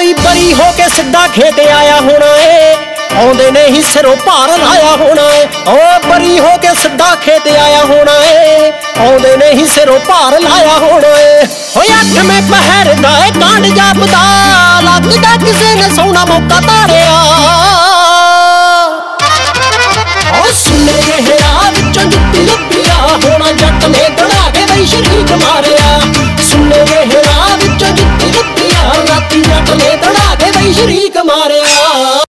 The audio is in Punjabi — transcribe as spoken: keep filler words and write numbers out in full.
ਬਈ ਬਰੀ ਹੋ ਕੇ ਸਿੱਧਾ ਖੇਤ ਆਇਆ ਹੋਣਾ ਏ, ਆਉਂਦੇ ਨੇ ਹੀ ਸਿਰੋਂ ਭਾਰ ਲਾਇਆ ਹੋਣਾ ਏ। ਓ ਬਰੀ ਹੋ ਕੇ ਸਿੱਧਾ ਖੇਤ ਆਇਆ ਹੋਣਾ ਏ, ਆਉਂਦੇ ਨੇ ਹੀ ਸਿਰੋਂ ਭਾਰ ਲਾਇਆ ਹੋਣਾ ਏ। ਓਏ ਅੱਠਵੇਂ ਪਹਿਰ ਦਾ ਏ ਕਾਂਡ ਜਾਪਦਾ, ਲੱਗਦਾ ਕਿਸੇ ਨੇ ਸੋਹਣਾ ਮੌਕਾ ਤਾਰੇ